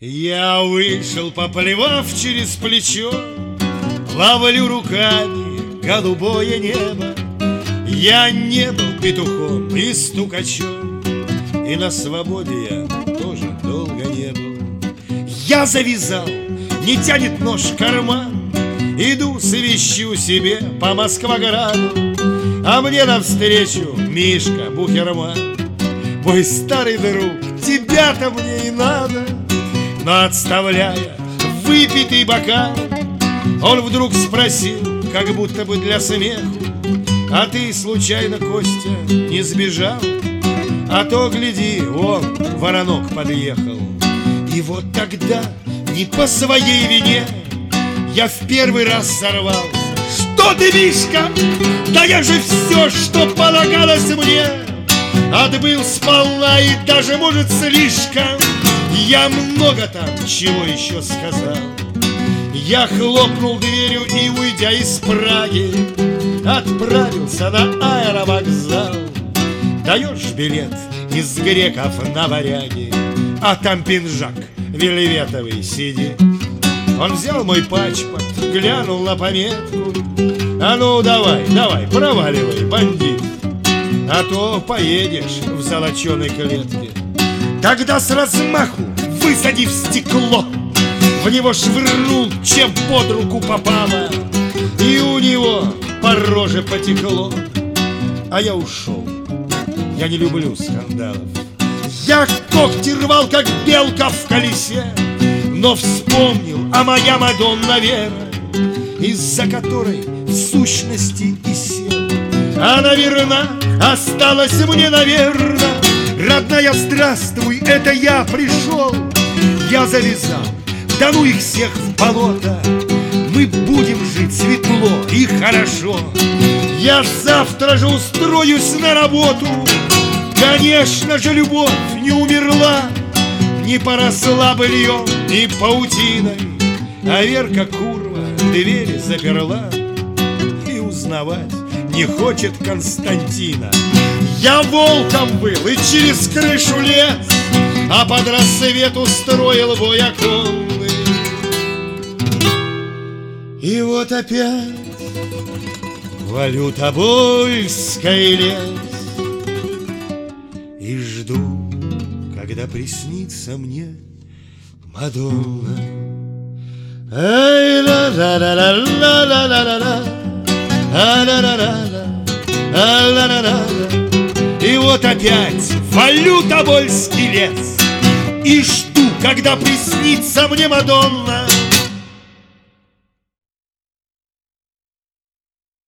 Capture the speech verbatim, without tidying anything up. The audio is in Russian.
Я вышел, поплевав через плечо, ловлю руками голубое небо. Я не был петухом и стукачом, и на свободе я тоже долго не был. Я завязал, не тянет нож в карман, иду свищу себе по Москвограду, а мне навстречу Мишка Бухерман. Мой старый друг, тебя-то мне и надо. Но отставляя выпитый бокал, он вдруг спросил, как будто бы для смеху: а ты случайно, Костя, не сбежал? А то, гляди, вон воронок подъехал. И вот тогда, не по своей вине, я в первый раз сорвался. Что ты, Мишка? Да я же все, что полагалось мне, отбыл сполна и даже, может, слишком. Я много там чего еще сказал. Я хлопнул дверью и, уйдя из Праги, отправился на аэровокзал. Даешь билет из Греков на Варяги, а там пинжак вельветовый сидит. Он взял мой паспорт, глянул на пометку: а ну давай, давай, проваливай, бандит, а то поедешь в золоченой клетке. Тогда с размаху, высадив стекло, в него швырнул, чем под руку попало, и у него по роже потекло. А я ушел, я не люблю скандалов. Я когти рвал, как белка в колесе, но вспомнил, а моя Мадонна Вера, из-за которой в сущности и сел. Она верна, осталась мне, наверно. Родная, здравствуй, это я пришел. Я завязал, да ну их всех в болото. Мы будем жить светло и хорошо. Я завтра же устроюсь на работу. Конечно же, любовь не умерла, не поросла быльем и паутиной, а Верка Курва двери заперла и узнавать не хочет Константина. Я волком был и через крышу лез, а под рассвет устроил бой оконный. И вот опять валю Тобольской лес и жду, когда приснится мне Мадонна. Ай ла ла ла ла ла ла ла ла, а ла ла ла ла, а ла ла ла. И вот опять валю Тобольский лес и жду, когда приснится мне Мадонна.